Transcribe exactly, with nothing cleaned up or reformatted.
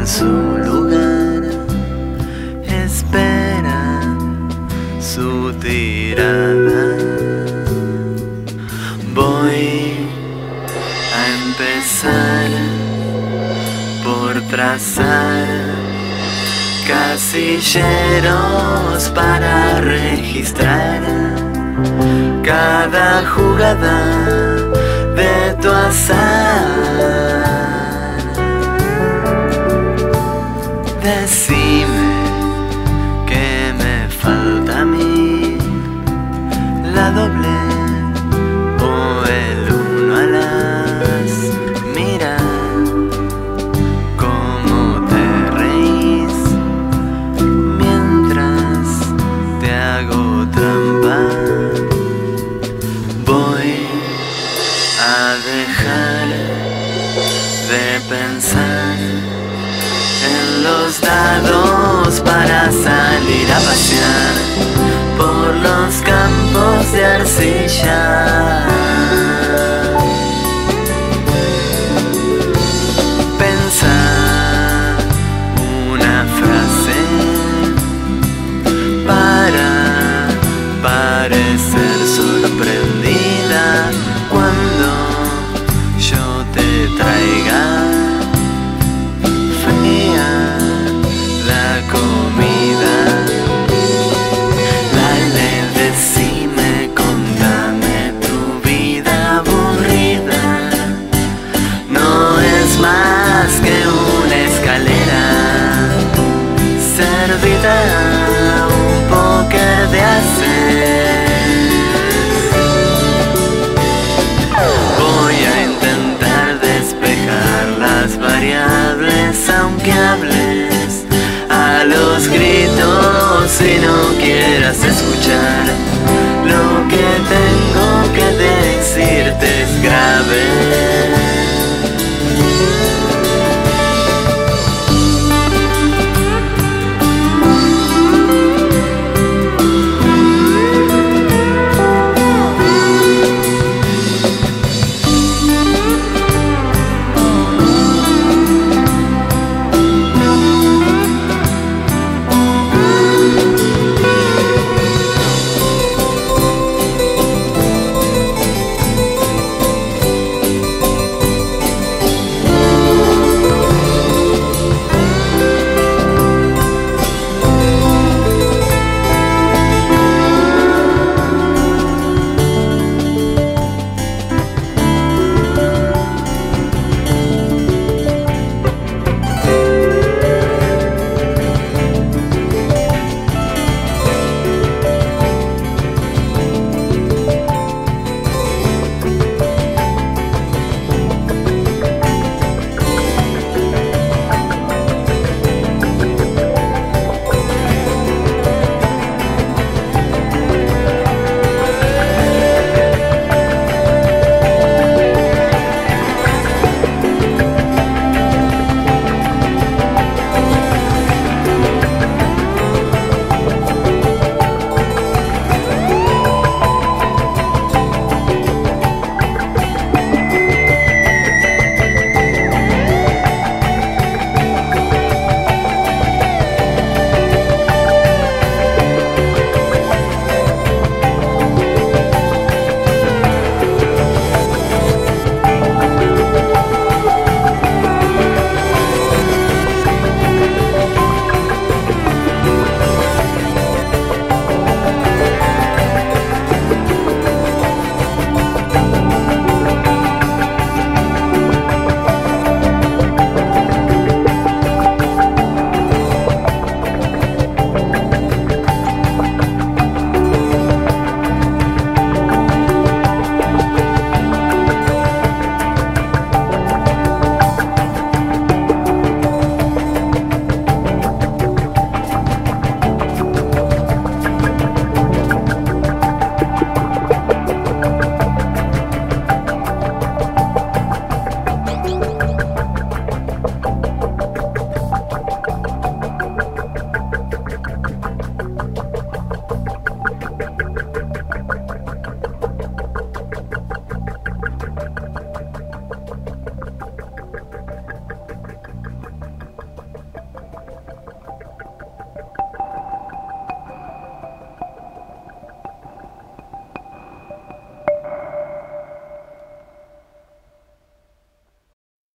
su lugar esperan su tirada. Voy a empezar por trazar casilleros para registrar cada jugada de tu azar. Decime que me falta a mí, la doble o el uno a las. Mira cómo te reís mientras te hago trampa. Voy a dejar de pensar en los dados para salir a pasear por los campos de arcilla. Pensar una frase para parecer sorprendida cuando yo te traiga comida. Dale, decime, contame tu vida aburrida. No es más que una escalera servida a un póker de hacer. Voy a intentar despejar las variables aunque hables a los gritos si no quieras